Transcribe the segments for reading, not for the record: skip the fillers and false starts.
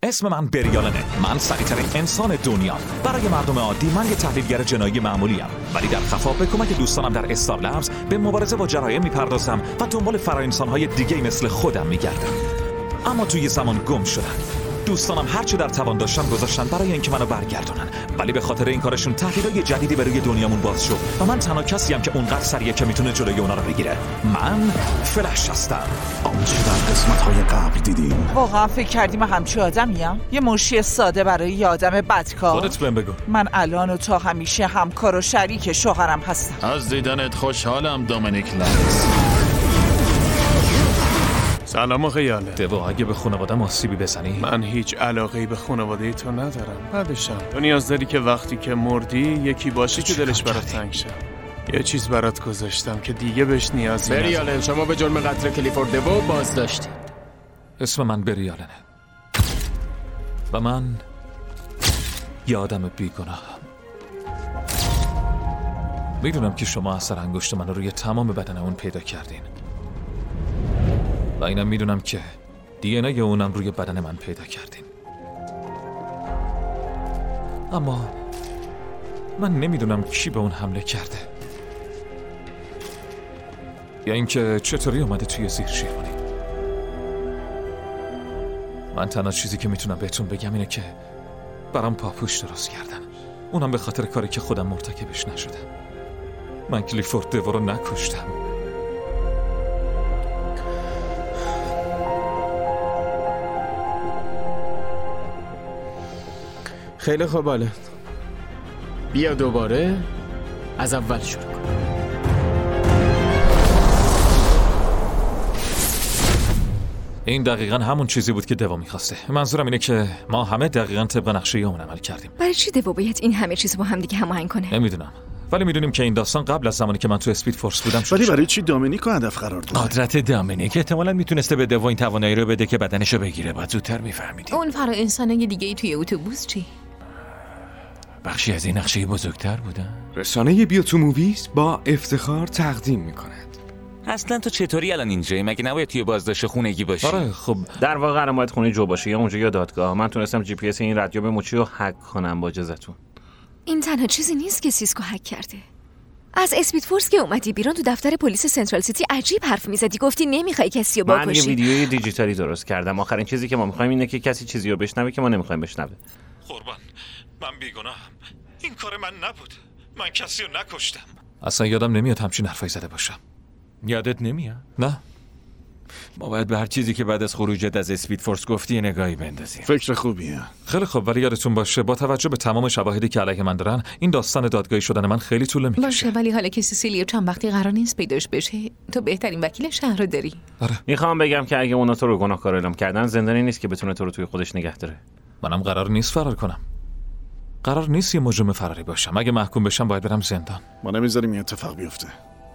اسم من بریالنه. من سریع‌ترین انسان دنیا. برای مردم عادی من یه تحلیلگر جنایی معمولی ام، ولی در خفا به کمک دوستانم در استارلبز به مبارزه با جرایم میپردازم و دنبال فرا-انسان‌های دیگه مثل خودم میگردم. اما توی زمان گم شدم. دوستانم هرچی در توان داشتن گذاشتن برای اینکه منو برگردونن، ولی به خاطر این کارشون تهدیدهای جدیدی به روی دنیامون باز شد و من تنها کسی ام که اونقدر سریعه که میتونه جلوی اونا رو بگیره. من فلش هستم. آنچه در قسمت‌های قبل دیدیم. واقعا فکر کردیم همچی آدمیم؟ یه مشی ساده برای یه آدم بدکار؟ خودت بهم بگو. من الان و تا همیشه همکار و شریک شوهرم هستم. از دیدنت خوشحالم دومینیک لنز. سلام خیاله. دیو اگه به خانواده‌م آسیبی بزنی؟ من هیچ علاقه‌ای به خانواده تو ندارم. بعدشم تو نیاز داری که وقتی که مردی یکی باشه که دلش برات تنگ شه. یه چیز برات گذاشتم که دیگه بهش نیازی نداری. بریالن، شما به جرم قتل کلیفورد دیو بازداشتید. اسم من بریالنه و من یه آدم بیگناهم. میدونم که شما اثر انگشت من رو روی تمام بدن اون پیدا کردین و اینم میدونم که دی ان ای اونم روی بدن من پیدا کردین، اما من نمیدونم کی به اون حمله کرده یا اینکه چطوری اومده توی زیر شیروانی. من تنها چیزی که میتونم بهتون بگم اینه که برام پاپوش درست کردن، اونم به خاطر کاری که خودم مرتکبش نشدم. من کلیفورد دیو رو نکشتم. خیلی خوب، باله بیا دوباره از اول شروع کن. این دقیقاً همون چیزی بود که دیو می‌خواسته. منظورم اینه که ما همه دقیقاً طبق نقشه اون عمل کردیم. برای چی دیو باید این همه چیز با هم دیگه هماهنگ کنه؟ نمیدونم، ولی میدونیم که این داستان قبل از زمانی که من تو اسپید فورس بودم شد. ولی برای چی دامینیکو هدف قرار داد؟ قدرت دامینیک احتمالاً میتونسته به دیو این توانایی رو بده که بدنشو بگیره. بعد زودتر میفهمیدیم. اون فرا انسانای دیگه ای توی اتوبوس چی؟ بخشی از این نقشه بزرگتر بودن. رسانه بیا تو موویز با افتخار تقدیم میکند. اصلا تو چطوری الان اینجایی؟ مگه نباید توی بازداشت خونگی باشی؟ آره خب در واقع الان باید خونه جو باشه یا اونجا یا دادگاه. من تونستم جی پی اس این رادیو به موچی رو هک کنم با اجازهتون. این تنها چیزی نیست که سیسکو هک کرده. از اسپید فورس که اومدی بیرون تو دفتر پلیس سنترال سیتی عجیب حرف میزدی، گفتی نمیخوای کسی رو بکشی. من یه ویدیوی دیجیتالی درست کردم. آخرین چیزی که ما میخوایم اینه که کسی چیزی رو بشنوه که ما نمیخوایم بشنوه. قربان، من بیگناهم. این کار من نبود. من کسی رو نکشتم. اصلا یادم نمیاد همچین حرفایی زده باشم. یادت نمیاد؟ نه. ما باید به هر چیزی که بعد از خروجت از اسپید فورس گفتی نگاهی بندازیم. فکر خوبیه. خیلی خوب، ولی یادتون باشه با توجه به تمام شواهدی که علیه من دارن این داستان دادگاهی شدن من خیلی طول میکشه. باشه، ولی حالا که سیسیلیو چند وقتی قرار نیست پیداش بشه، تو بهترین وکیل شهر رو داری. آره. میخوام بگم که اگه اونا تو رو گناهکار اعلام کردن، زندانی نیست که بتونه تو رو توی خودش نگه داره. منم قرار نیست فرار کنم. قرار نیست یه مجرم فراری باشم. اگه محکوم بشم باید برم زندان. ما نمیذاریم این اتفاق بیفته.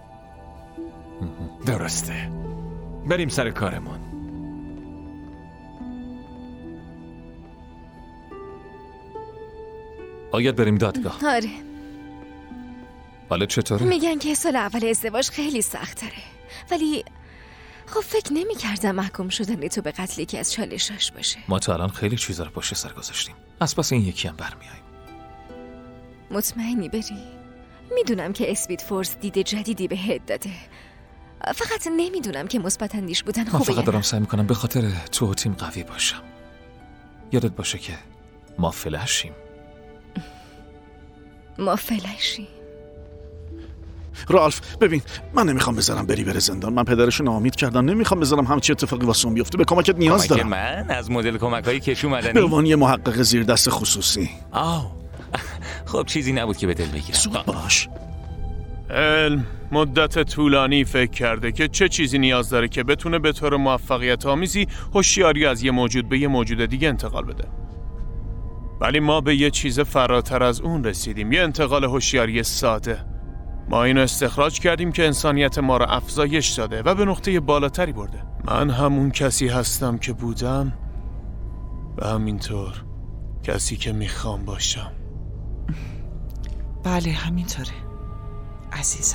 درسته. بریم سر کارمون. باید بریم دادگاه. آره. حالا چطوره؟ میگن که سال اول ازدواج خیلی سخت تره، ولی خب فکر نمی کردم محکوم شدن تو به قتل یکی از چالشاش باشه. ما تا الان خیلی چیزا رو پشت سر گذاشتیم. از پس این یکی هم برمیاییم. مطمئنی بری؟ میدونم که اسپید فورس دید جدیدی بهت داده، فقط نمیدونم که مثبت اندیش بودن خوبه. من فقط دارم سعی میکنم به خاطر تو و تیم قوی باشم. یادت باشه که ما فلشیم. ما فلشیم. رالف ببین، من نمیخوام بذارم بره زندان. من پدرشو ناامید کردم، نمیخوام بذارم همچین اتفاقی واسه اون بیفته. به کمکت نیاز دارم. من از مدل کمک‌های کشو مدنی به عنوان یه محقق زیر دست خصوصی. خب چیزی نبود که به دل بگیرم. زود باش. علم مدت طولانی فکر کرده که چه چیزی نیاز داره که بتونه به طور موفقیت آمیزی هوشیاری از یه موجود به یه موجود دیگه انتقال بده. ولی ما به یه چیز فراتر از اون رسیدیم، یه انتقال هوشیاری ساده. ما اینو استخراج کردیم که انسانیت ما رو افزایش داده و به نقطه بالاتری برده. من همون کسی هستم که بودم و همینطور کسی که میخوام باشم. بله همینطوره عزیزم.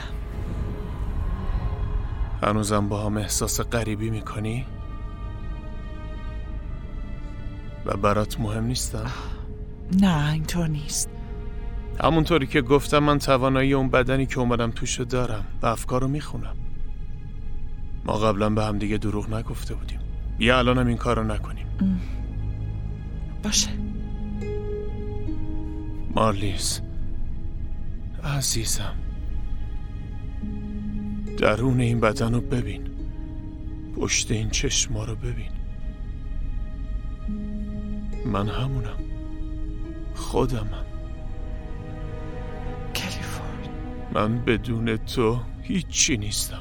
هنوزم با هم احساس غریبی میکنی؟ و برات مهم نیستم؟ نه اینطور نیست. همونطوری که گفتم من توانایی اون بدنی که اومدم توشو دارم و افکارو میخونم. ما قبلا به هم دیگه دروغ نگفته بودیم. یا الانم این کارو نکنیم. باشه. مارلیز عزیزم، درون این بدن رو ببین، پشت این چشما رو ببین. من همونم، خودمم. کلیفورد، من بدون تو هیچی نیستم.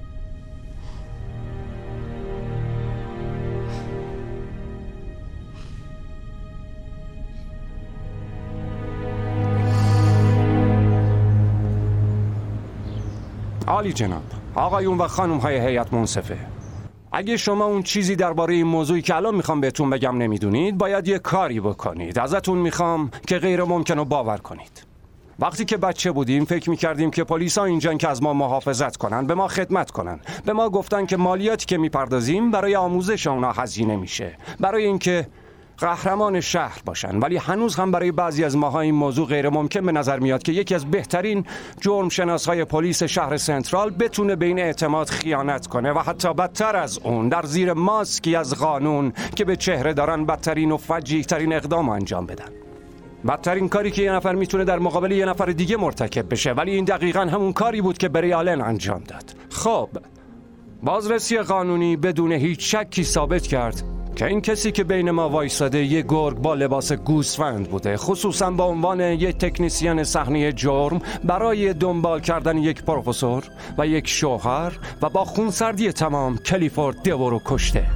عالی جناب، آقایون و خانم های هیئت منصفه، اگه شما اون چیزی درباره این موضوعی که الان میخوام بهتون بگم نمیدونید، باید یه کاری بکنید. ازتون میخوام که غیر ممکن رو باور کنید. وقتی که بچه بودیم فکر میکردیم که پلیسا اینجان که از ما محافظت کنن، به ما خدمت کنن. به ما گفتن که مالیاتی که میپردازیم برای آموزش اونا هزینه میشه، برای اینکه قهرمان شهر باشن. ولی هنوز هم برای بعضی از ماها این موضوع غیر ممکن به نظر میاد که یکی از بهترین جرم شناسهای پلیس شهر سنترال بتونه به این اعتماد خیانت کنه و حتی بدتر از اون در زیر ماسکی از قانون که به چهره دارن بدترین و فجیع‌ترین اقدام انجام بدن. بدترین کاری که یه نفر میتونه در مقابل یه نفر دیگه مرتکب بشه، ولی این دقیقاً همون کاری بود که بری آلن انجام داد. خب بازرسی قانونی بدون هیچ شکی ثابت کرد که این کسی که بین ما وایساده یه گرگ با لباس گوسفند بوده، خصوصا با عنوان یک تکنیسیان صحنه جرم برای دنبال کردن یک پروفسور و یک شوهر، و با خونسردی تمام کلیفورد دیو رو کشته.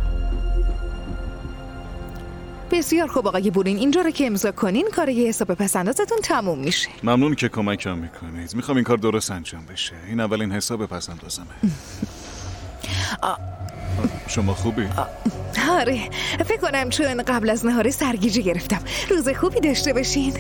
بسیار خوب آقای بورین، اینجا رو که امضا کنین کار یه حساب پسندازتون تموم میشه. ممنون که کمکم میکنید. میخوام این کار درست انجام بشه. این اولین حساب پسندازمه. شما خوبی؟ آره، فکر کنم چون قبل از نهار سرگیجه گرفتم. روز خوبی داشته باشین.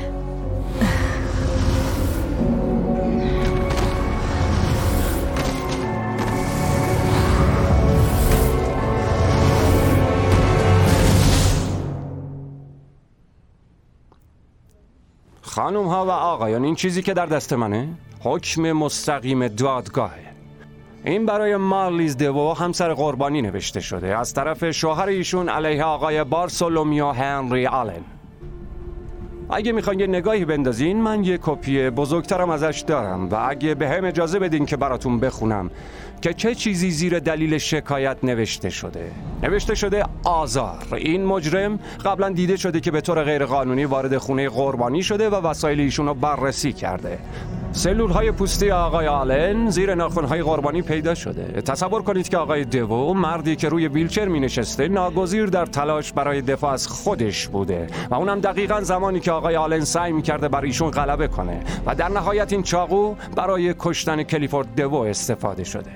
خانم ها و آقایان، این چیزی که در دست منه حکم مستقیم دادگاهه. این برای مارلیز دیو، همسر قربانی نوشته شده از طرف شوهر ایشون علیه آقای بارسولومیو هنری آلن. اگه میخواین یه نگاهی بندازین، من یه کپی بزرگترم ازش دارم و اگه به هم اجازه بدین که براتون بخونم که چه چیزی زیر دلیل شکایت نوشته شده آزار. این مجرم قبلا دیده شده که به طور غیرقانونی وارد خونه قربانی شده و وسایل ایشون رو بررسی کرده. سلول های پوستی آقای آلن زیر ناخن های قربانی پیدا شده. تصور کنید که آقای دیو، مردی که روی ویلچر می نشسته، ناگزیر در تلاش برای دفاع از خودش بوده و اونم دقیقاً زمانی که آقای آلن سعی می کرده بر ایشون غلبه کنه و در نهایت این چاقو برای کشتن کلیفورد دیو استفاده شده.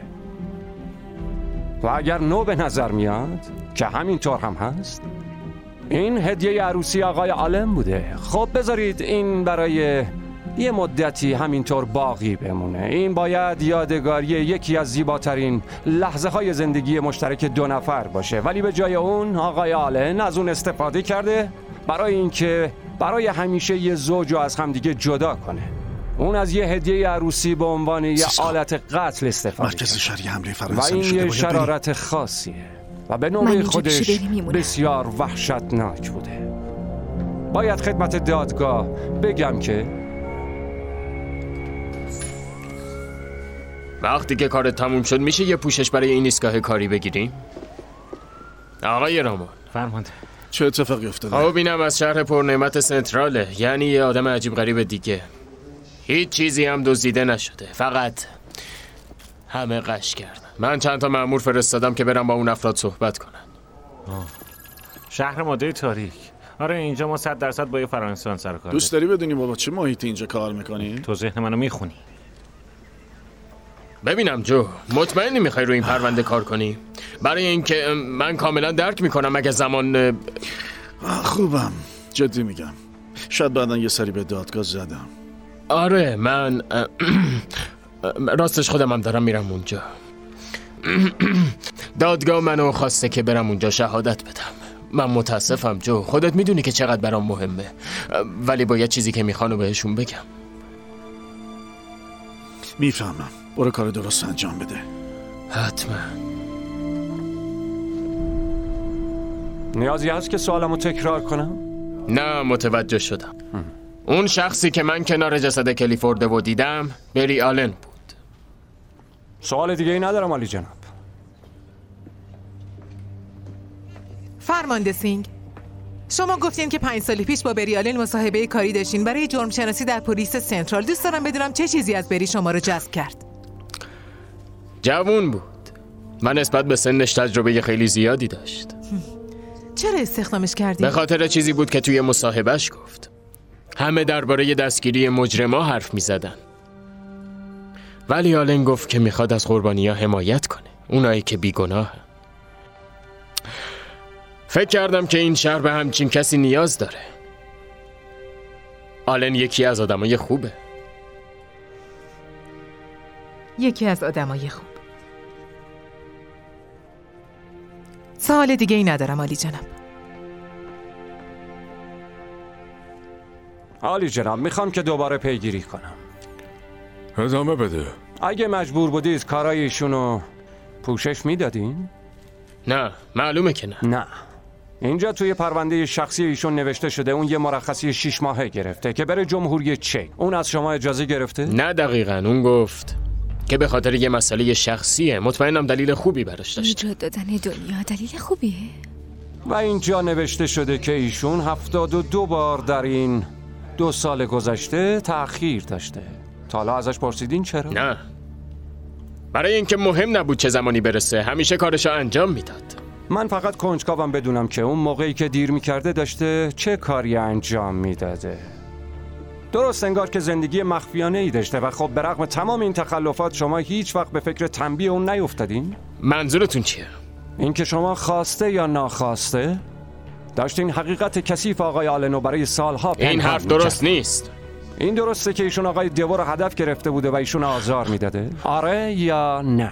و اگر نو به نظر میاد که همینطور هم هست، این هدیه عروسی آقای آلن بوده. خب بذارید این برای یه مدتی همینطور باقی بمونه. این باید یادگاری یکی از زیباترین لحظه های زندگی مشترک دو نفر باشه، ولی به جای اون آقای آلن از اون استفاده کرده برای اینکه برای همیشه یه زوج رو از همدیگه جدا کنه. اون از یه هدیه عروسی به عنوان یه آلت قتل استفاده مرکز شهری حمله و فرانسوی این یه شرارت خاصیه و به نوبه خودش بسیار وحشتناک بوده. باید خدمت دادگاه بگم که وقتی که کارت تموم شد میشه یه پوشش برای این ایستگاه کاری بگیریم؟ آقای رامان فرمانده. چه اتفاقی افتاده؟ خب اینم از شهر پرنعمت سنتراله، یعنی یه آدم عجیب غریب دیگه. هیچ چیزی هم دزدیده نشده، فقط همه قش کردن. من چند تا مأمور فرستادم که برم با اون افراد صحبت کنن. شهر ماده تاریک. آره اینجا ما 100% با یه فرانسویان سر کار. دوست داری بدونی بابا چه محیطی اینجا کار میکنی؟ تو ذهن منو میخونی. ببینم جو، مطمئنی میخوای رو این پرونده کار کنی؟ برای اینکه من کاملا درک میکنم اگه زمان خوبم، جدی میگم. شاید بعداً یه سری به دادگاه زدم. آره من راستش خودم هم دارم میرم اونجا. دادگاه منو خواسته که برم اونجا شهادت بدم. من متاسفم جو، خودت میدونی که چقدر برام مهمه، ولی باید چیزی که میخوانو بهشون بگم. میفهمم، برو کار درست انجام بده. حتما. نیازی هست که سوالمو تکرار کنم؟ نه، متوجه شدم. اون شخصی که من کنار جسد کلیفورد و دیدم بری آلن بود. سوال دیگه ای ندارم عالی جناب. فرمانده سینگ، شما گفتین که 5 سال پیش با بری آلن مصاحبه کاری داشتین برای جرم شناسی در پلیس سنترال. دوست دارم بدونم چه چیزی از بری شما رو جذب کرد؟ جوون بود. من نسبت به سنش تجربه خیلی زیادی داشت. چرا استخدامش کردین؟ به خاطر چیزی بود که توی مصاحبهش گفت. همه درباره دستگیری مجرما حرف می زدن. ولی آلن گفت که میخواد از قربانی‌ها حمایت کنه، اونایی که بیگناه. فکر کردم که این شهر به همچین کسی نیاز داره. آلن یکی از آدمای خوبه. یکی از آدمای خوب. سوال دیگه ای ندارم عالی جناب. عالی جناب، میخوام که دوباره پیگیری کنم. ادامه بده. اگه مجبور بودید کارای ایشونو پوشش میدادین؟ نه، معلومه که نه. نه. اینجا توی پرونده شخصی ایشون نوشته شده اون یه مرخصی 6 ماهه گرفته که بره جمهوری چک. اون از شما اجازه گرفته؟ نه دقیقاً، اون گفت که به خاطر یه مسئله شخصیه. مطمئنم دلیل خوبی براش داشته. نجات دادن دنیا دلیل خوبیه. و اینجا نوشته شده که ایشون 72 بار در این 2 سال گذشته تأخیر داشته. تا حالا ازش پرسیدین چرا؟ نه، برای اینکه مهم نبود چه زمانی برسه، همیشه کارشو انجام میداد. من فقط کنجکاوم بدونم که اون موقعی که دیر میکرده داشته چه کاری انجام میداده. درست انگار که زندگی مخفیانه ای داشته و خب به رغم تمام این تخلفات شما هیچ وقت به فکر تنبیه اون نیفتادین؟ منظورتون چیه؟ این که شما خواسته یا ناخواسته داشتین حقیقت کثیف آقای آلنو برای سالها پنهان این حرف درست نیست. این درسته که ایشون آقای دیو رو هدف گرفته بوده و ایشون آزار میداده؟ آره یا نه؟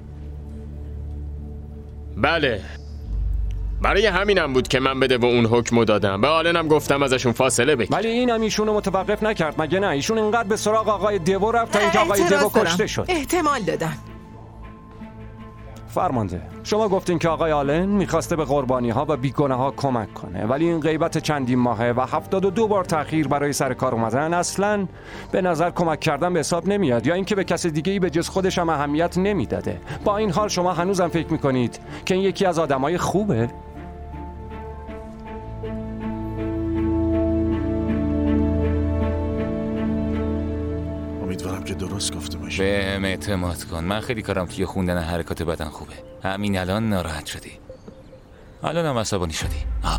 بله، برای همینم بود که من به دیو اون حکمو دادم. به آلنم گفتم ازشون فاصله بگیر. ولی اینم ایشونو متوقف نکرد مگه نه؟ ایشون اینقدر به سراغ آقای دیو رفت تا اینکه آقای دیو کشته شد. احتمال دادن. فرمانده، شما گفتین که آقای آلن میخواسته به قربانی‌ها و بیگناه‌ها کمک کنه، ولی این غیبت چندین ماهه و 72 بار تأخیر برای سر کار اومدن اصلاً به نظر کمک کردن به حساب نمیاد، یا اینکه به کس دیگه‌ای به جز خودش هم اهمیت نمیداده. با این حال شما هنوزم فکر میکنید که این یکی از آدمای خوبه؟ امیدوارم که درست گفته باشه. بهم اعتماد کن، من خیلی کارم توی خوندن حرکات بدن خوبه. همین الان ناراحت شدی، الان هم عصبانی شدی.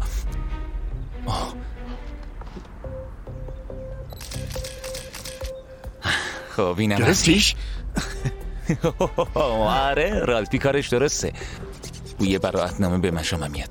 خب اینم گرفتیش؟ آره، رالفی کارش درسته. بوی براءتنامه به مشامم میاد.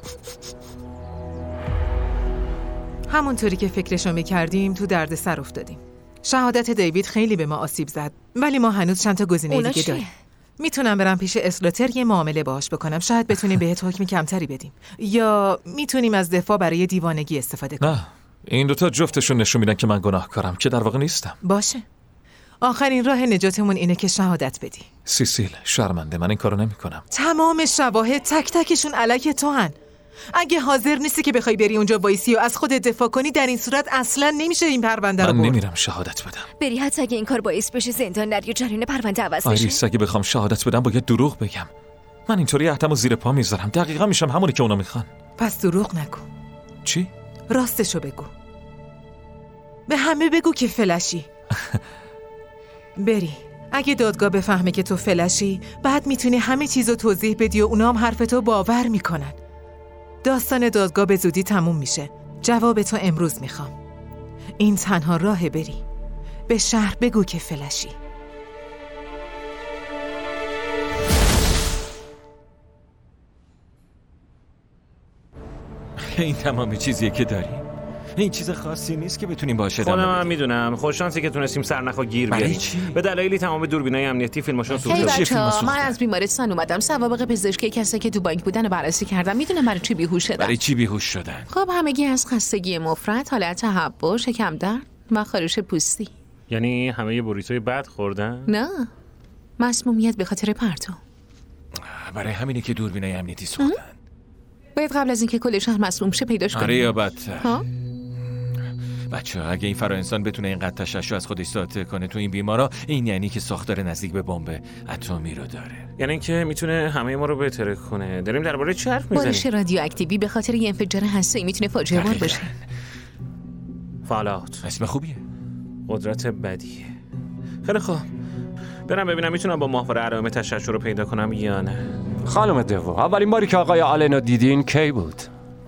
همونطوری که فکرشو میکردیم تو درد سر افتادیم. شهادت دیوید خیلی به ما آسیب زد، ولی ما هنوز چند تا گزینه دیگه داریم. میتونم برم پیش اسلاتر یه معامله باهاش بکنم، شاید بتونیم بهت حکم کمتری بدیم، یا میتونیم از دفاع برای دیوانگی استفاده کنیم. نه، این دوتا جفتشون نشون میدن که من گناهکارم، که در واقع نیستم. باشه، آخرین راه نجاتمون اینه که شهادت بدی. سیسیل، شرمنده، من این کارو نمی‌کنم. تمام شواهد تک تکشون علیه تو هن. اگه حاضر نیستی که بخوای بری اونجا وایسی و از خودت دفاع کنی، در این صورت اصلا نمیشه این پرونده رو من برد. نمیرم شهادت بدم. بری حتی اگه این کار باعث بشه زندان نری و جریان پرونده عوض بشه. آیریس، اگه بخوام شهادت بدم باید دروغ بگم. من اینطوری عهدمو زیر پا میذارم، دقیقاً میشم همونی که اونا میخوان. پس دروغ نکن. چی؟ راستشو بگو. به همه بگو که فلشی. بری، اگه دادگاه بفهمه که تو فلشی، بعد میتونی همه چیزو توضیح بدی و اونا هم حرفتو باور میکنن. داستان دادگاه به زودی تموم میشه. جواب تو امروز میخوام. این تنها راه. بری به شهر بگو که فلشی. این تمام چیزیه که داری؟ این چیز خاصی نیست که بتونیم باشه. خودم هم میدونم. خوش شانسی که تونستیم سرنخو گیر بیاریم. به دلایلی تمام دوربینای امنیتی فیلماشون سوخته. بچه‌ها من از بیمارستان اومدم. سوابق پزشکی کسایی که تو بانک بودن رو بررسی کردم. میدونم برای چی بیهوش شدن. برای چی بیهوش شدن؟ خب همگی از خستگی مفرط، حالت تهوع، شکم درد و خارش پوستی. یعنی همه یه بوریتوی بد خوردن؟ نه. مسمومیت به خاطر پرتو. برای همینه که دوربینای امنیتی سوختن. باید قبل از اینکه کل شهر مسموم شه پیداش کنیم. آره یا بدتر. بچه‌ها اگه این فرا انسان بتونه اینقدر تشعشع از خودش ساطع کنه تو این بیمارا، این یعنی که ساختار نزدیک به بمب اتمی رو داره. یعنی اینکه میتونه همه ما رو بهتر کنه. داریم درباره چی حرف میزنیم؟ بارش رادیواکتیوی به خاطر یه انفجار هسته‌ای میتونه فاجعه بار باشه. فالات. اسم خوبیه. قدرت بدیه. خیلی خوب. برم ببینم میتونم با ماهواره علائم تشعشع رو پیدا کنم یا نه. خانم دیو، اولین باری که آقای آلن رو دیدین کی بود؟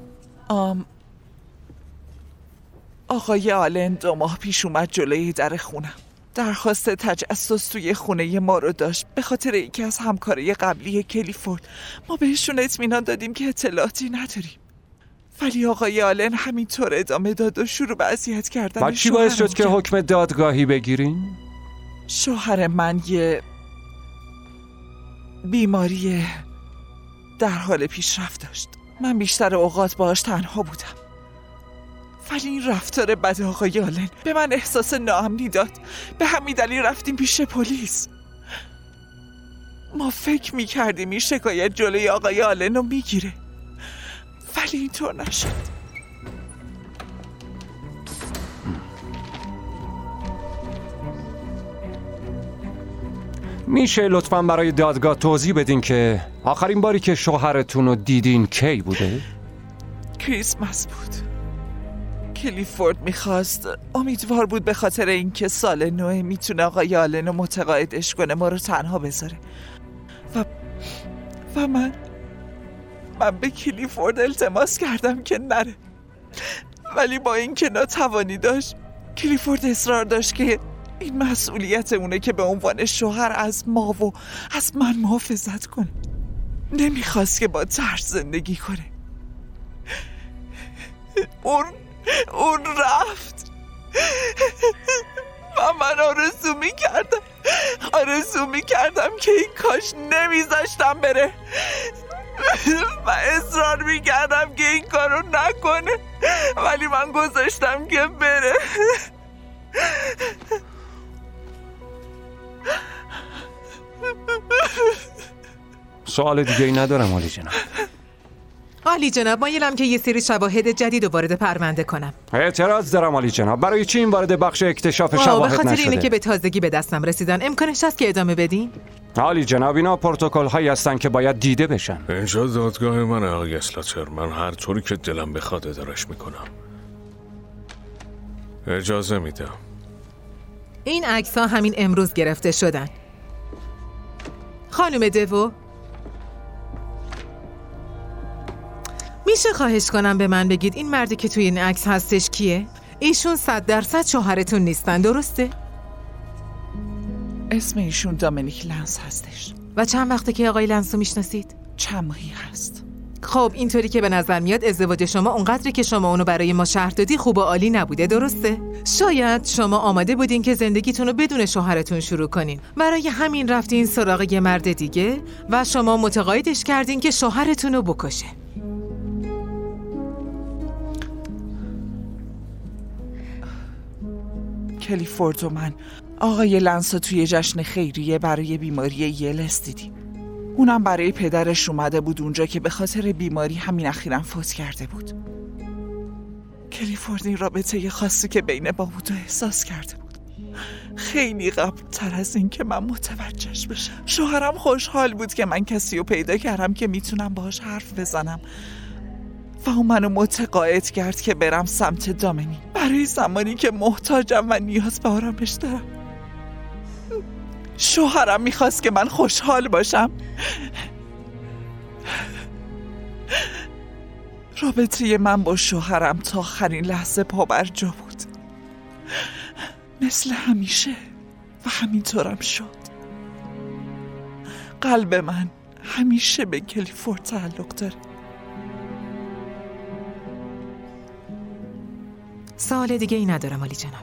آقای آلن 2 ماه پیش اومد جلوی در خونم. درخواست تجسس توی خونه ما رو داشت به خاطر یکی از همکارای قبلی کلیفورد. ما بهشون اطمینان دادیم که اطلاعاتی نداریم، ولی آقای آلن همینطور ادامه داد و شروع به اذیت کردن. بعد چی باعث شد که حکم دادگاهی بگیرین؟ شوهر من یه بیماری در حال پیشرفت داشت. من بیشتر اوقات باهاش تنها بودم، ولی این رفتار بد آقای آلن به من احساس ناامنی داد. به همین دلیل رفتیم پیش پلیس. ما فکر میکردیم این شکایت جلوی آقای آلن رو میگیره، ولی اینطور نشد. میشه لطفاً برای دادگاه توضیح بدین که آخرین باری که شوهرتون رو دیدین کی بوده؟ کریسمس بود. کلیفورد میخواست، امیدوار بود به خاطر اینکه سال نو میتونه آقای آلن رو متقاعدش کنه ما رو تنها بذاره. و من به کلیفورد التماس کردم که نره، ولی با اینکه ناتوانی داشت، کلیفورد اصرار داشت که این مسئولیت اونه که به عنوان شوهر از ما و از من محافظت کنه. نمیخواست که با ترس زندگی کنه. اون رفت و من آرزو میکردم که این کاش نمیذاشتم بره و اصرار میکردم که این کارو نکنه، ولی من گذاشتم که بره. سوال دیگه ای ندارم عالی جناب. عالی جناب، مایلم که یه سری شواهد جدید رو وارد پرونده کنم. اعتراض دارم عالی جناب. برای چی این وارد بخش اکتشاف شواهد نشده؟ به خاطر اینه که به تازگی به دستم رسیدن. امکانش هست که ادامه بدین؟ عالی جناب، اینا پروتکل هایی هستن که باید دیده بشن. اینجا دادگاه من آقای اسلاتر. من هر طوری که دلم بخواد ادارش میکنم. اجازه میدم. این عکس ها همین امروز گرفته شدن. خانم دیو، میشه خواهش کنم به من بگید این مردی که توی این عکس هستش کیه؟ ایشون 100% شوهرتون نیستن، درسته؟ اسم ایشون دامینیک لنس هستش. و چند وقته که آقای لنس رو میشناسید؟ چند ماهی هست. خب اینطوری که به نظر میاد ازدواج شما اونقدری که شما اونو برای ما شرح دادی خوب و عالی نبوده، درسته؟ شاید شما آماده بودین که زندگیتون رو بدون شوهرتون شروع کنین. برای همین رفتین سراغ یه مرد دیگه و شما متقاعدش کردین که شوهرتون رو بکشه. کلیفورد و من آقای لنس رو توی جشن خیریه برای بیماری یلس دیدیم. اونم برای پدرش اومده بود اونجا که به خاطر بیماری همین اخیراً فوت کرده بود. کلیفورد این رابطه خاصی که بین ما بود و احساس کرده بود، خیلی قبل تر از این که من متوجهش بشم. شوهرم خوشحال بود که من کسی رو پیدا کردم که میتونم باهاش حرف بزنم و اون منو متقاعد کرد که برم سمت دامنی برای زمانی که محتاجم و نیاز به آرامش دارم. شوهرم میخواست که من خوشحال باشم. رابطه من با شوهرم تا آخرین لحظه پابرجا بود، مثل همیشه، و همینطورم شد. قلب من همیشه به کلیفورد تعلق داره. سوال دیگه ای ندارم عالی جناب.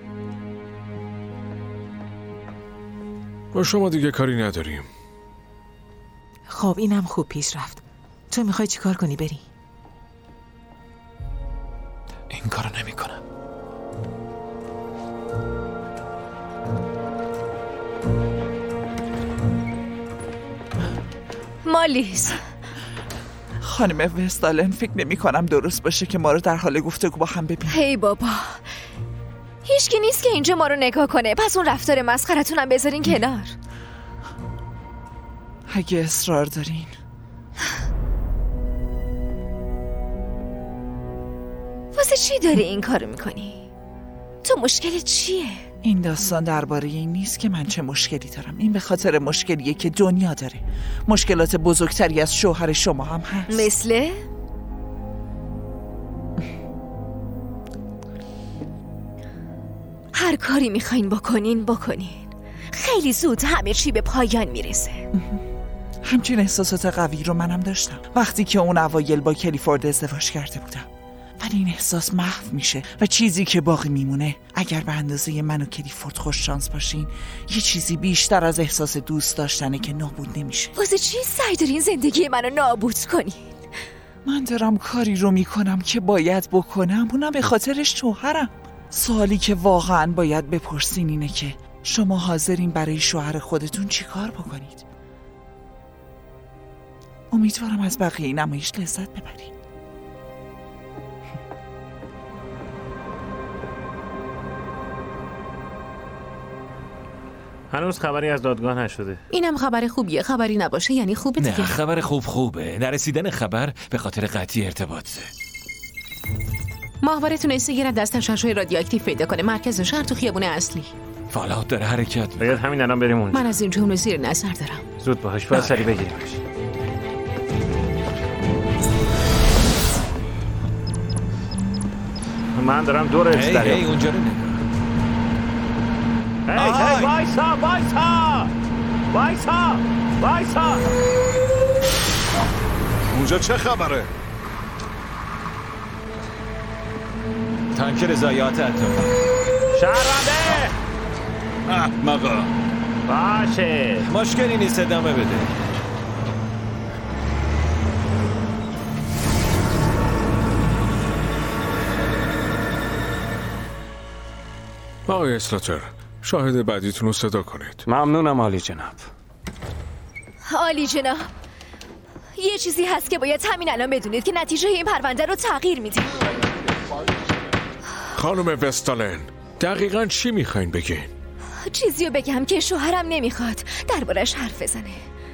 با شما دیگه کاری نداریم. خب اینم خوب پیش رفت. تو میخوای چی کار کنی بری؟ این کارو نمی کنم. مالیز، خانم وستالن فکر نمی کنم درست باشه که ما رو در حال گفتگو با هم ببینیم. هی بابا، هیچکی نیست که اینجا ما رو نگاه کنه. پس اون رفتار مسخرتونم بذارین کنار. اگه اصرار دارین. واسه چی داری این کارو میکنی؟ تو مشکلت چیه؟ این داستان درباره این نیست که من چه مشکلی دارم. این به خاطر مشکلیه که دنیا داره. مشکلات بزرگتری از شوهر شما هم هست. مثل؟ هر کاری میخواین بکنین. خیلی زود همه چی به پایان میرسه. همچین احساسات قوی رو منم داشتم وقتی که اون اوایل با کلیفورد ازدواج کرده بودم. ولی این احساس محو میشه و چیزی که باقی میمونه، اگر به اندازه من و کلیفورد خوش شانس باشین، یه چیزی بیشتر از احساس دوست داشتنه که نابود نمیشه. واسه چی سعی دارین زندگی منو نابود کنین؟ من دارم کاری رو میکنم که باید بکنم، اونم به خاطر شوهرم. سوالی که واقعا باید بپرسین اینه که شما حاضرین برای شوهر خودتون چی کار بکنید؟ امیدوارم از بقیه نمایش لذت ببرید. هنوز خبری از دادگاه نشده. اینم خبر خوبیه. خبری نباشه یعنی خوبه دیگه. نه، خبر خوبه. نرسیدن خبر به خاطر قطعی ارتباطه. ماهواره تونسته یه رد از تشعشع رادیواکتیو پیدا کنه. مرکز شهر تو خیابون اصلی. فالات داره حرکت. باید همین الان بریم اونجا. من از اینجا اونو زیر نظر دارم. زود باش، باید سری بگیریمش. من دارم دورش دارم. هی اونجا رو نگاه. هی وایسا. اونجا چه خبره؟ تانکر ضایعات اتمی. شهرونده احمقا. باشه، مشکلی نیست، ادامه بده. آقای اسلاتر، شاهد بعدیتون رو صدا کنید. ممنونم عالی جناب. عالی جناب، یه چیزی هست که باید همین الان بدونید که نتیجه این پرونده رو تغییر میده. خانم وستالن، دقیقاً چی میخواین بگین؟ چیزی رو بگم که شوهرم نمیخواد دربارش حرف بزنه.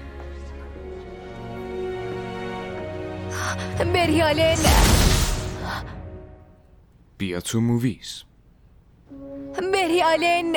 بریالن بیا تو موویز. بریالن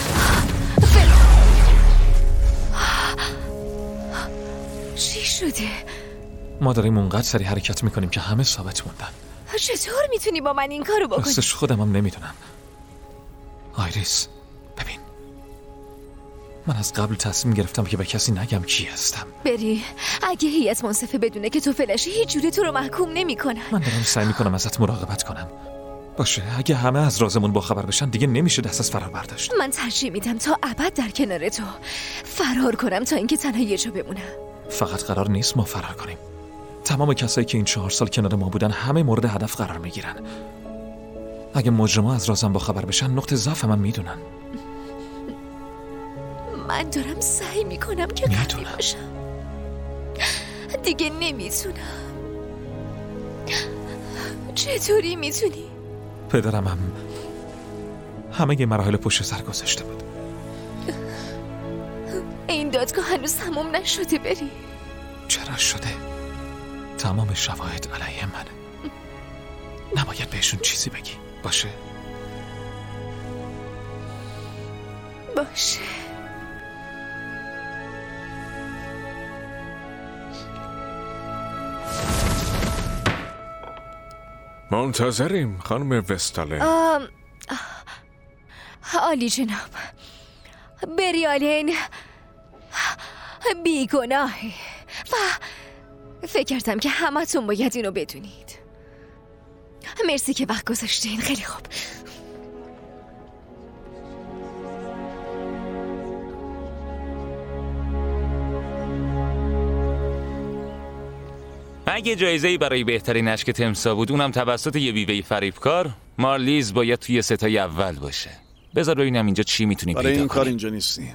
چی شده؟ ما داریم اونقدر سریع حرکت میکنیم که همه ثابت موندن. چطور میتونی با من این کارو بکنی؟ راستش خودم هم نمیدونم. آیریس، ببین، من از قبل تصمیم گرفتم که به کسی نگم کی هستم. بری، اگه هیئت منصفه بدونه که تو فلشی، هیچ جوری تو رو محکوم نمیکنن. من دارم سعی میکنم ازت مراقبت کنم. باشه، اگه همه از رازمون با خبر بشن دیگه نمیشه دست از فرار برداشت. من ترجیح میدم تا ابد در کنار تو فرار کنم تا اینکه تنها یه جا بمونم. فقط قرار نیست ما فرار کنیم. تمام کسایی که این 4 سال کنار ما بودن همه مورد هدف قرار میگیرن. اگه مجرما از رازم با خبر بشن نقطه ضعف من میدونن. من دارم سعی میکنم که قوی باشم. دیگه نمیتونم. چطوری میتونی؟ پدرم هم همه مراحل پشت سر گذاشته بود. این دادگاه هنوز تموم نشده بری. چرا شده؟ تمام شواهد علیه منه. نباید بهشون چیزی بگی، باشه؟ باشه. منتظریم خانم وستالن. عالی جناب، بریالن بیگناهه و فکر کردم که همتون باید اینو بدونید. مرسی که وقت گذاشتین. خیلی خوب. اگه جایزه‌ای برای بهترین اشک تمسا بود، اونم توسط یه بیوه فریبکار، مارلیز باید توی ستای اول باشه. بذار ببینم اینجا چی میتونی پیدا کنی. برای این کار اینجا نیستی.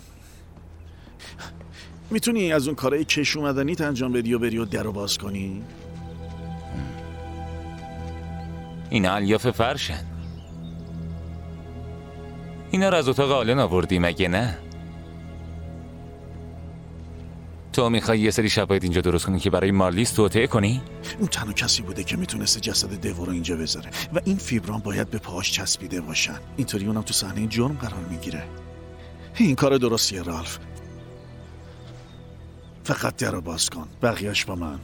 میتونی از اون کارهای کش اومدنیت انجام بدی و بری و درو باز کنی؟ اینا الیاف فرشن. اینا رو از اتاق آلن آوردی مگه نه؟ تو میخوای یه سری شواهد اینجا درست کنی که برای مارلیز توطئه کنی؟ اون تنها کسی بوده که میتونسته جسد دیو رو اینجا بذاره و این فیبران باید به پاهاش چسبیده باشن. اینطوری اونم تو صحنه جرم قرار میگیره. این کار درستیه رالف. فقط در رو باز کن، بقیهش با من.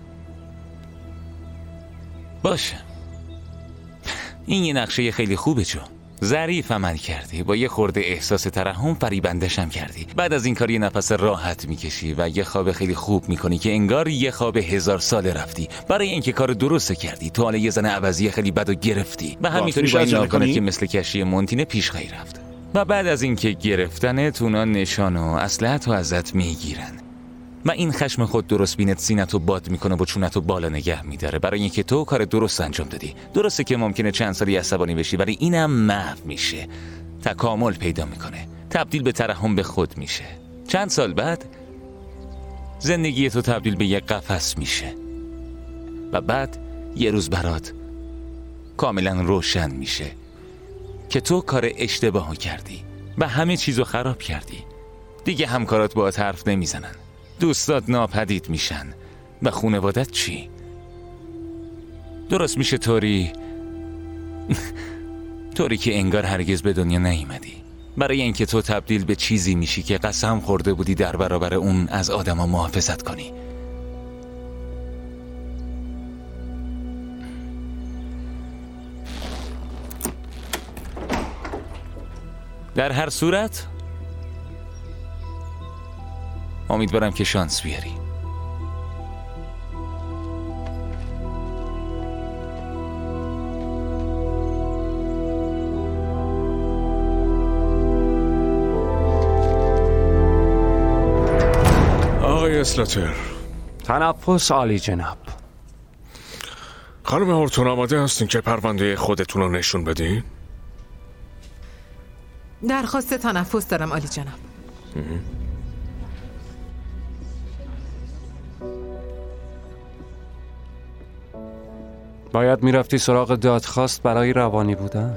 باشه. این یه نقشه خیلی خوبه جو. ظریف عمل کردی، با یه خورده احساس ترحم فریبندشم کردی. بعد از این کار یه نفس راحت میکشی و یه خواب خیلی خوب میکنی که انگار یه خواب 1000 ساله رفتی. برای اینکه کار درست کردی، تو حالا یه زن عوضی خیلی بد و گرفتی و همینطوری با این ناکنه که مثل کشتی مونتینه پیش خواهی رفت. و بعد از اینکه گرفتنت، اونا نشان و اسلحه‌تو ازت میگیرن و این خشم خود درست بینت سینتو باد میکنه و چونتو بالا نگه میداره برای اینکه تو کار درست انجام دادی. درسته که ممکنه چند سالی عصبانی بشی، ولی اینم محو میشه، تکامل پیدا میکنه، تبدیل به ترحم به خود میشه. چند سال بعد زندگی تو تبدیل به یک قفس میشه و بعد یه روز برات کاملا روشن میشه که تو کار اشتباهو کردی و همه چیزو خراب کردی. دیگه همکارات باهات حرف نمیزنن، دوستات ناپدید میشن و خانوادت چی؟ درست میشه طوری که انگار هرگز به دنیا نیومدی، برای اینکه تو تبدیل به چیزی میشی که قسم خورده بودی در برابر اون از آدما محافظت کنی. در هر صورت امیدوارم که شانس بیاری. آقای اسلاتر. تنفس عالی جناب. خانم هورتون آماده هستین که پرونده خودتون رو نشون بدین؟ درخواست تنفس دارم عالی جناب. باید میرفتی سراغ دادخواست برای روانی بودن؟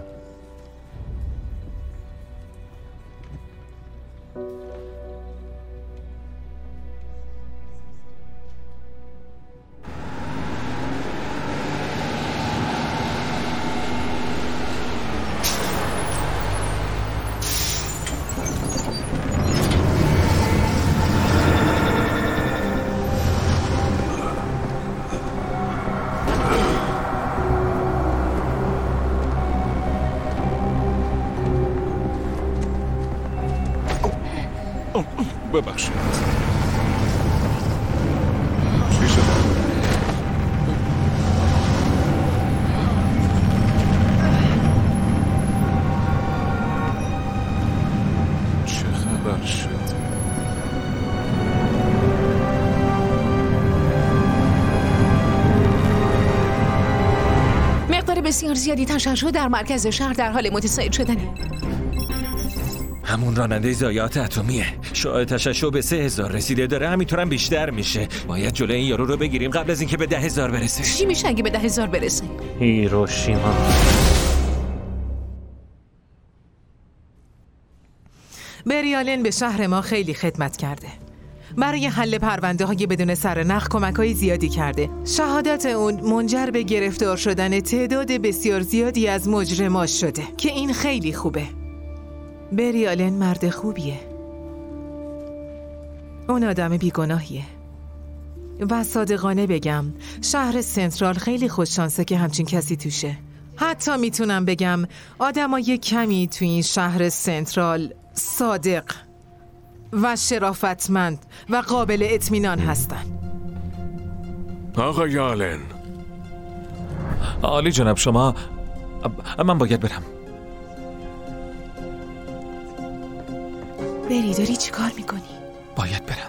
ببخشید. چه خبر شد؟ مقدار بسیار زیادی تشعشع در مرکز شهر در حال متصاعد شدنه. همون راننده ضایعات اتمیه. شعاع تشعشع به 3000 رسیده، داره همینطورم بیشتر میشه. باید جلوی این یارو رو بگیریم قبل از اینکه به 10,000 برسه. چی میشه اگه به 10,000 برسه؟ هیروشیما. بری آلن به شهر ما خیلی خدمت کرده. برای حل پرونده های بدون سرنخ کمک های زیادی کرده. شهادت اون منجر به گرفتار شدن تعداد بسیار زیادی از مجرمات شده که این خیلی خوبه. بری آلن مرد خوبیه. اون آدم بیگناهیه. و صادقانه بگم شهر سنترال خیلی خوششانسه که همچین کسی توشه. حتی میتونم بگم آدمای کمی تو این شهر سنترال صادق و شرافتمند و قابل اطمینان هستن. آقای آلن، عالی جناب شما. من باید برم. بری، داری چی کار میکنی؟ باید برم.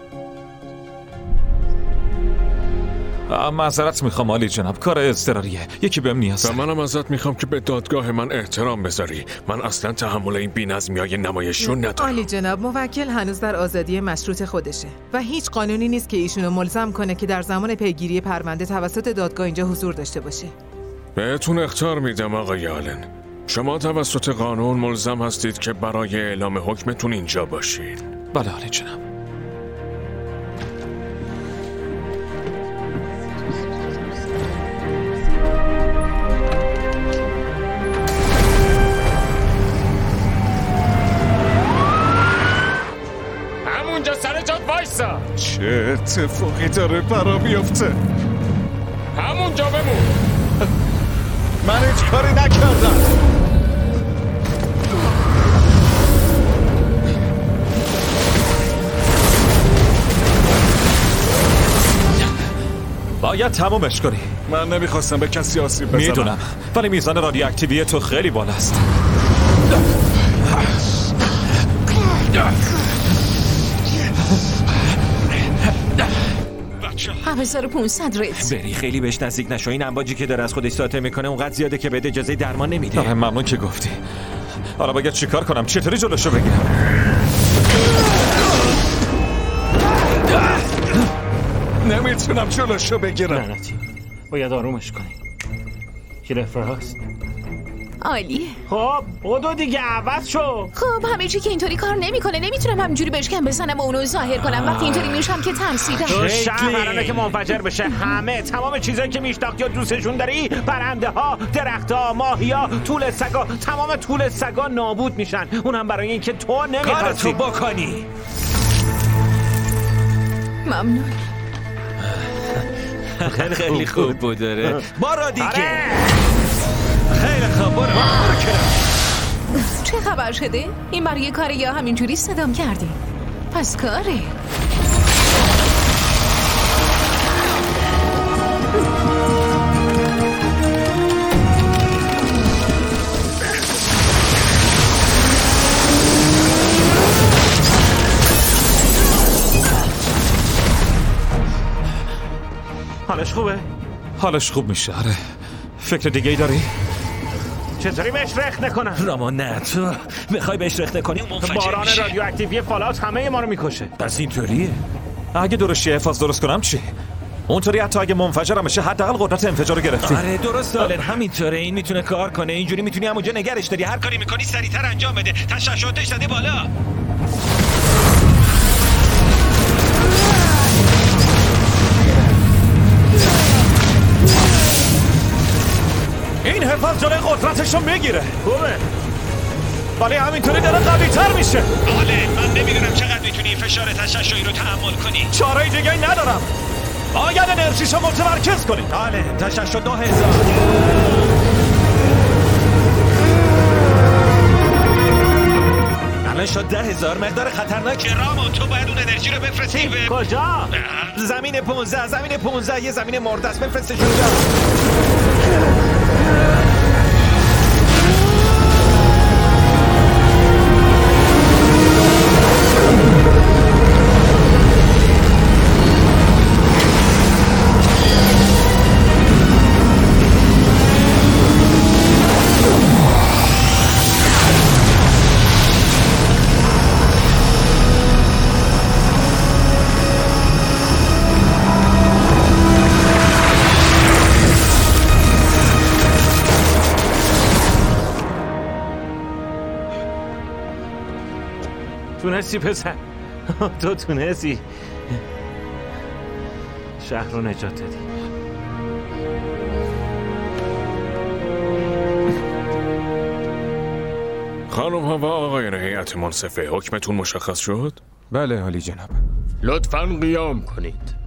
معذرت میخوام عالی جناب، کار اضطراریه، یکی بهم نیاز داره. منم ازت میخوام که به دادگاه من احترام بذاری. من اصلا تحمل این بی‌نظمی‌های نمایشون ندارم. عالی جناب، موکل هنوز در آزادی مشروط خودشه و هیچ قانونی نیست که ایشونو ملزم کنه که در زمان پیگیری پرونده توسط دادگاه اینجا حضور داشته باشه. بهتون اخطار میدم آقای آلن. شما توسط قانون ملزم هستید که برای اعلام حکمتون اینجا باشین. بله عالی جناب. همونجا سر جات وایسا. چه اتفاقی داره برا میفته؟ همونجا بمون. من هیچ کاری نکردم. باید تمومش کنی. من نمیخواستم به کسی آسیب بزنم. میدونم، ولی میزان رادیواکتیوی تو خیلی بالاست. $7500 رت. بری خیلی بهش نزدیک نشو. این امواجی که داره از خودش ساطع میکنه اونقدر زیاده که بده اجازه درمان نمیده. آره ممنون که گفتی. حالا باید چیکار کنم؟ چطوری جلوشو بگیرم؟ نمیتونم جلوشو بگیرم. لعنتی، باید آرومش کنی. کلیفر هست. عالیه. خب بدو دیگه، عوض شو. خب همه چی که اینطوری کار نمیکنه، نمیتونم همینجوری بشکم بزنم و اونو ظاهر کنم. وقتی اینطوری میشم که تمثیلم. تو شهر قراره که منفجر بشه. همه تمام چیزایی که میشناخت یا دوستشون داری، پرنده ها، درخت ها، ماهیا، طول سگا، تمام طول سگا نابود میشن. اونم برای اینکه تو نمیخواستی کارتو بکنی. ممنون. خیلی خوب بود داره. بارا دیگه. خیلی خوب، برو چه خبر شده؟ این برای کاره یا همینجوری صدام کردی؟ پس کاره. حالش خوبه؟ حالش خوب میشه. آره. فکر دیگه ای داری؟ چطوری بهش رخ نکنم؟ راما نه، تو میخوای بهش رخ نکنی اون منفجر باران میشه. رادیواکتیوی فالات همه ما رو میکشه. پس اینطوریه؟ اگه درشی حفاظ درست کنم چی؟ اونطوری حتی اگه منفجرم بشه حداقل قدرت انفجار رو گرفتی. آره درست آلن، همینطوره. این میتونه کار کنه. اینجوری میتونی همونجا نگرش داری. هر کاری میکنی سریعتر انجام بده. تشعشعاتش زده بالا. این حفاظ جلوی قدرتشو میگیره. خوبه، ولی همینطوری داره قوی تر میشه. آلن من نمیدونم چقدر میتونی این فشار تشعشعی رو تحمل کنی. چاره دیگه ای ندارم. باید انرژیشو متمرکز کنی. آلن تشعشع 2000. الان شد 10,000. مقدار خطرناکه. رامو تو باید اون انرژی رو بفرستی به کجا؟ زمین 15. زمین 15 یه زمین مرده است. بفرستش اونجا. تونستی پسر. تو تونستی شهر رو نجات دادی. خانم ها و آقایان هیئت منصفه، حکمتون مشخص شد؟ بله عالی جناب. لطفاً قیام کنید.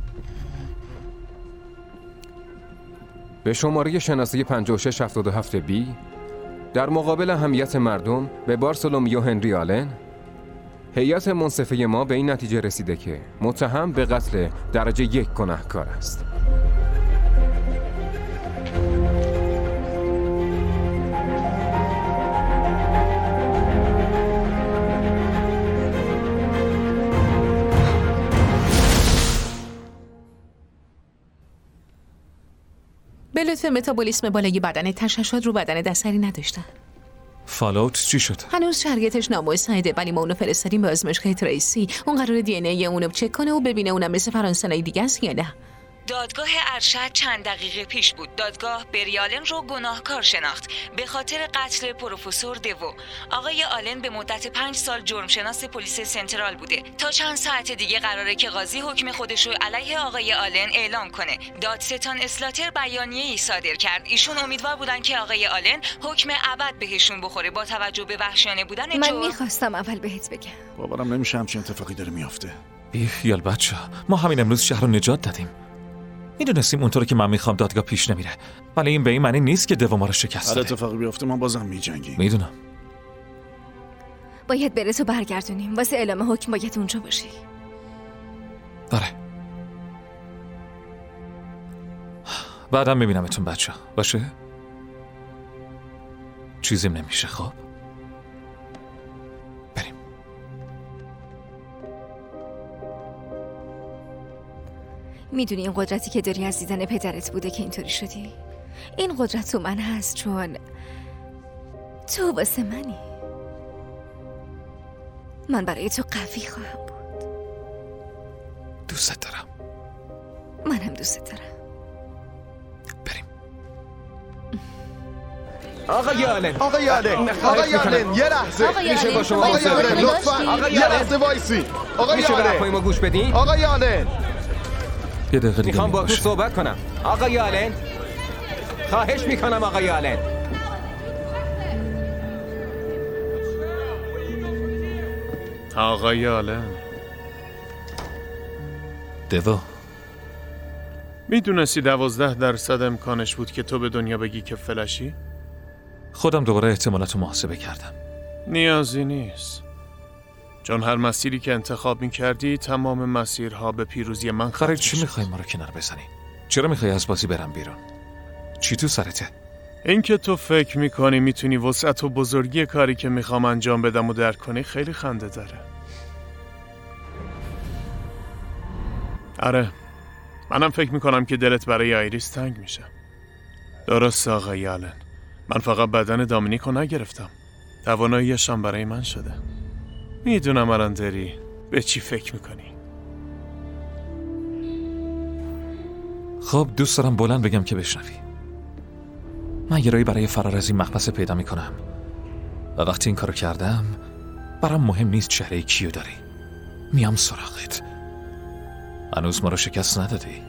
به شماره شناسه 5677B در مقابل همیت مردم به بارسولومیو هنری آلن، هیئت منصفه ما به این نتیجه رسیده که متهم به قتل درجه 1 گناهکار است. به لطف متابولیسم بالای بدن تشعشعات رو بدن اثری نداشتن. فالوت چی شد؟ هنوز شرایطش نامساعده، ولی ما اونو فرستادیم به آزمایشگاه تریسی. اون قراره دی ان ای اونو چک کنه و ببینه اونم مثل فرانسوی دیگه است یا نه. دادگاه ارشد چند دقیقه پیش بود. دادگاه بری آلن رو گناهکار شناخت به خاطر قتل پروفسور دیو. آقای آلن به مدت 5 سال جرمشناس پلیس سنترال بوده. تا چند ساعت دیگه قراره که قاضی حکم خودش رو علیه آقای آلن اعلام کنه. دادستان اسلاتر بیانیه‌ای صادر کرد. ایشون امیدوار بودن که آقای آلن حکم ابد بهشون بخوره با توجه به وحشیانه بودن من میخواستم اول بهت بگم. باورم نمیشه همچین اتفاقی داره میافته. بیخیال بچه، ما همین امروز شهر رو نجات دادیم. میدونستیم اونطوری که من میخوام دادگاه پیش نمیره، ولی این به این معنی نیست که دیو ما رو شکست هر داده. اتفاقی بیفته ما بازم میجنگیم. میدونم. باید برسو برگردونیم. واسه اعلام حکم باید اونجا باشی. آره. بعدم میبینمتون بچه باشه؟ چیزیم نمیشه. خب میدونی این قدرتی که داری از دیدن پدرت بوده که اینطوری شدی؟ این قدرت تو من هست چون تو واسه منی. من برای تو قوی خواهم بود. دوست دارم. منم دوست دارم. آقای آلن، آقای آلن، آقای آلن، یه لحظه. میشه با شما آقای آلن لطفاً یه لحظه وایسی. آقای میشه به آلن، حرفای ما گوش بدین؟ آقای آلن، یه دقیقه دیگه میخوام با تو صحبت کنم. آقای آلن، خواهش میکنم آقای آلن. آقای آلن، دیو، میدونستی 12% امکانش بود که تو به دنیا بگی که فلشی؟ خودم دوباره احتمالات رو محاسبه کردم. نیازی نیست، چون هر مسیری که انتخاب میکردی تمام مسیرها به پیروزی من ختم. برای چی میخوای ما رو کنار بزنی؟ چرا میخوای از بازی برم بیرون؟ چی تو سرته؟ این که تو فکر میکنی میتونی وسعت و بزرگی کاری که میخوام انجام بدم و درک کنی خیلی خنده داره. آره، منم فکر میکنم که دلت برای آیریس تنگ میشه. درست آقای آلن، من فقط بدن دامینیک رو نگرفتم، تواناییشم برای من شده. میدونم الان داری به چی فکر میکنی. خب دوست دارم بلند بگم که بشنوی. من یه راهی برای فرار از این محبس پیدا میکنم و وقتی این کارو کردم برام مهم نیست چهره کیو داری. میام سراغت. هنوز ما رو شکست ندادی.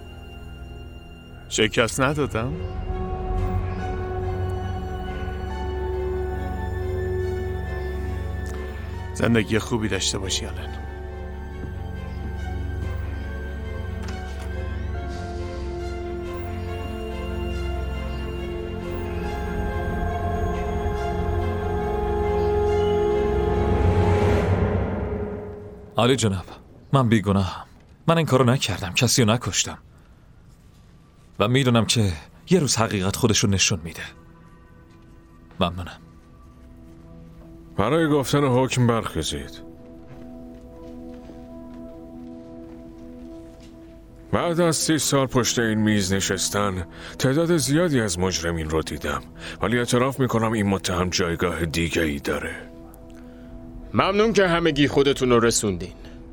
شکست ندادم؟ زندگی خوبی داشته باشی آلن. عالی جناب، من بیگناهم. من این کارو نکردم، کسی رو نکشتم و میدونم که یه روز حقیقت خودش رو نشون میده. ممنونم. برای گفتن حکم برخیزید. بعد از 30 سال پشت این میز نشستن تعداد زیادی از مجرمین رو دیدم، ولی اعتراف میکنم این متهم جایگاه دیگه ای داره. ممنون که همگی خودتون رو رسوندین.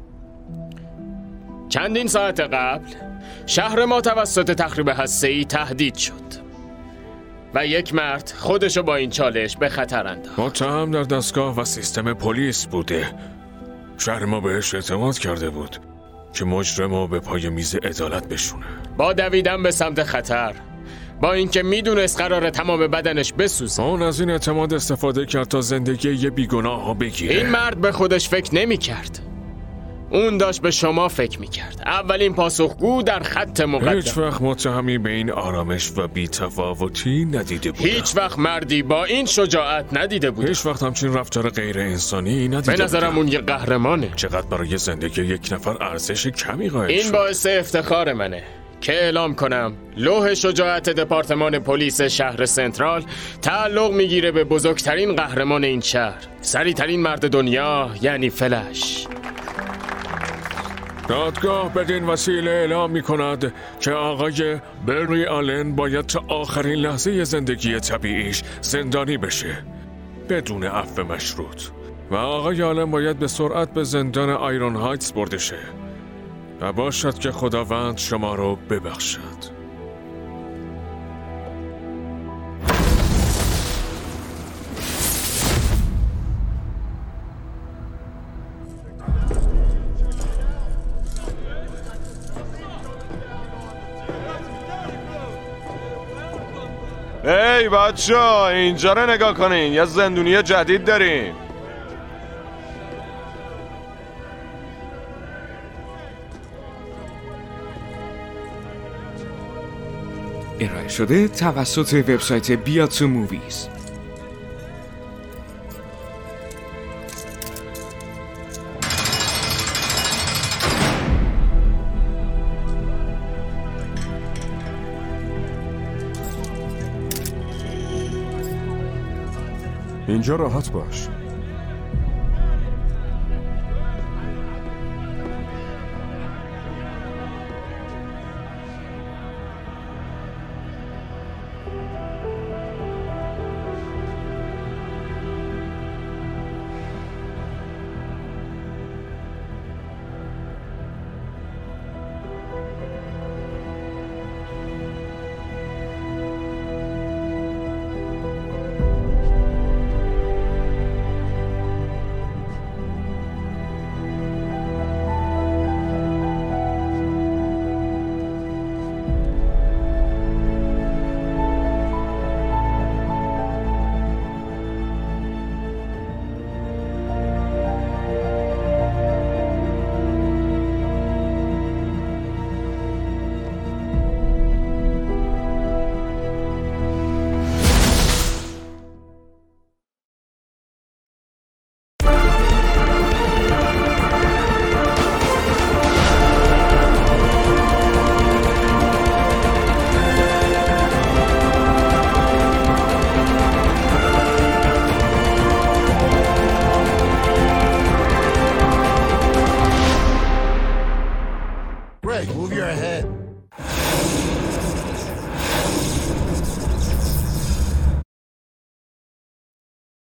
چندین ساعت قبل شهر ما توسط تخریب هسته‌ای تهدید شد و یک مرد خودشو با این چالش به خطر انداخت. متهم در دستگاه و سیستم پلیس بوده. شهر ما بهش اعتماد کرده بود که مجرمو به پای میز عدالت بشونه. با دویدن به سمت خطر، با اینکه میدونست قراره تمام بدنش بسوزه، اون از این اعتماد استفاده کرد تا زندگی یه بیگناه ها بگیره. این مرد به خودش فکر نمی کرد. اون داشت به شما فکر می کرد. اولین پاسخگو در خط مقدم. هیچ وقت متهمی به این آرامش و بی‌تفاوتی ندیده بود. هیچ وقت مردی با این شجاعت ندیده بود. هیچ وقت همچین رفتار غیر انسانی ندیده. به نظرم اون یه قهرمانه. چقدر برای زندگی یک نفر ارزش کمی قائل شد. این باعث افتخار منه که اعلام کنم لوح شجاعت دپارتمان پلیس شهر سنترال تعلق میگیره به بزرگترین قهرمان این شهر، سریعترین مرد دنیا، یعنی فلش. دادگاه بدین وسیله اعلام می کند که آقای بری آلن باید تا آخرین لحظه زندگی طبیعیش زندانی بشه بدون عفو مشروط و آقای آلن باید به سرعت به زندان آیرون هایتس برده شه و باشد که خداوند شما رو ببخشد. ای بچه‌ها اینجا رو نگاه کنین، یه زندونی جدید داریم. ارائه شده توسط وبسایت بیاتسو موویز. اینجا راحت باش. Greg, move your head.